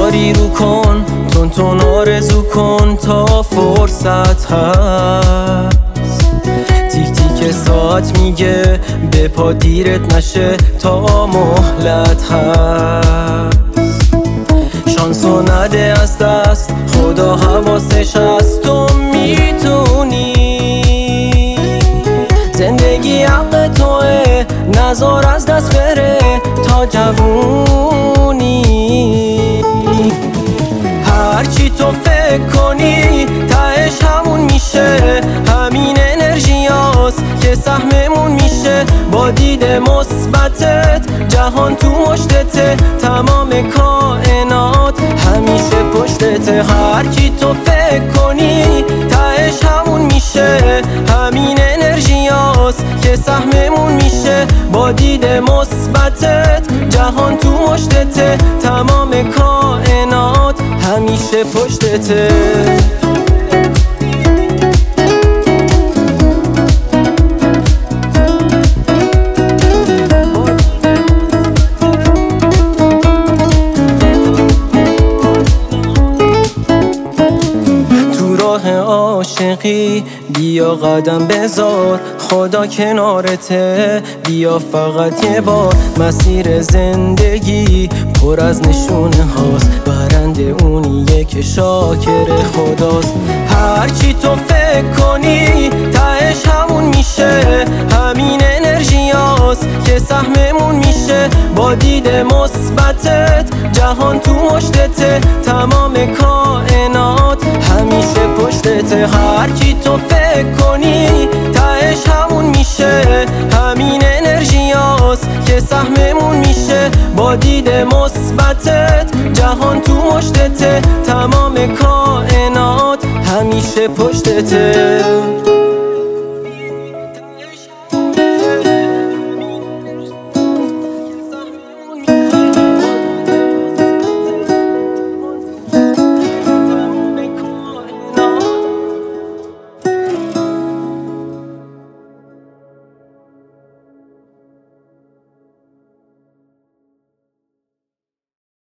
کاری رو کن، تون آرزو کن تا فرصت هست. تیک تیک ساعت میگه به پا دیرت نشه تا مهلت هست. شانسو نده از دست، خدا حواسش هست. تو میتونی، زندگی حق توه، نذار از دست بره تا جوونی. هرچی تو فکر کنی تهش همون میشه، همین انرژی هاست که سهممون میشه. با دید مثبتت جهان تو مشتته، تمام کائنات همیشه پشتته. هرچی تو فکر کنی تهش همون میشه، همین انرژی هاست که سهممون میشه. با دید مثبتت جهان تو مشتته، تمام کائنات همیشه پشتته. عاشقی بیا قدم بذار، خدا کنارته، بیا فقط یه بار. مسیر زندگی پر از نشونه هاست، برنده اونیه که شاکر خداست. هرچی تو فکر کنی تهش همون میشه، همین انرژی هاست که سهممون میشه. با دید مثبتت جهان تو مشتته، تمام کائنات همیشه پشتته. هرچی تو فکر کنی تهش همون میشه، همین انرژی هاست که سهممون میشه. با دید مثبتت جهان تو مشتته، تمام کائنات همیشه پشتته.